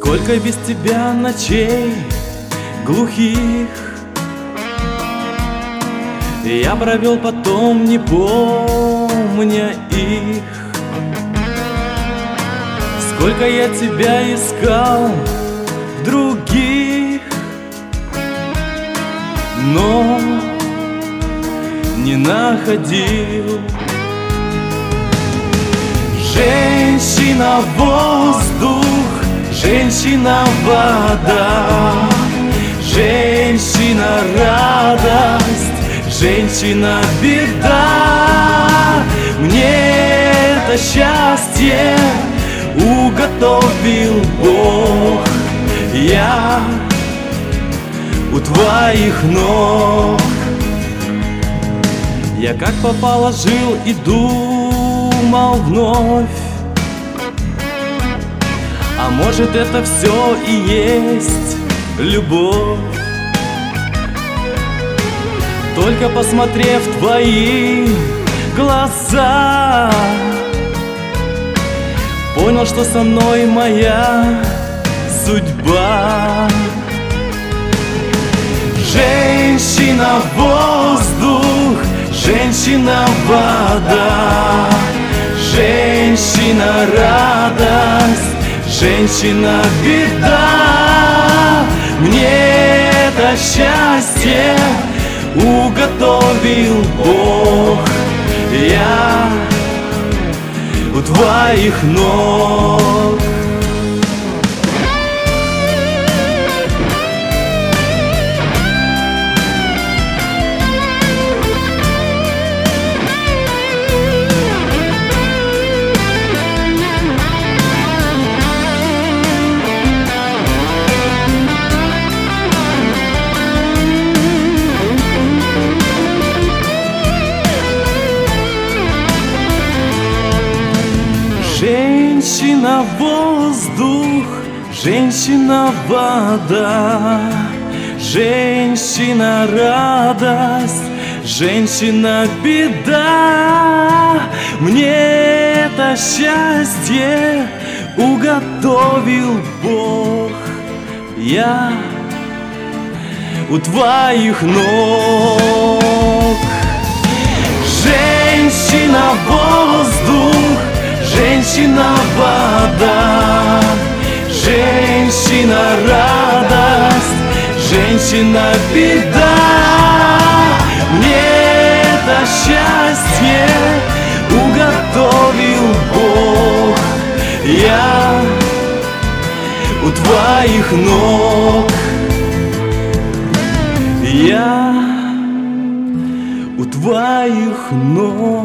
Сколько без тебя ночей глухих я провел потом, не помня их. Сколько я тебя искал в других, но не находил. Женщина воздух, женщина вода, женщина радость, женщина беда. Мне это счастье уготовил Бог, я у твоих ног. Я как попало жил и думал вновь, а может это все и есть любовь. Только посмотрев в твои глаза, понял, что со мной моя судьба. Женщина воздух, женщина вода, женщина радость, женщина беда. Мне это счастье уготовил Бог, я у твоих ног. Женщина воздух, женщина вода, женщина радость, женщина беда. Мне это счастье уготовил Бог, я у твоих ног. Женщина воздух, женщина вода, женщина радость, женщина беда. Мне это счастье уготовил Бог, я у твоих ног, я у твоих ног.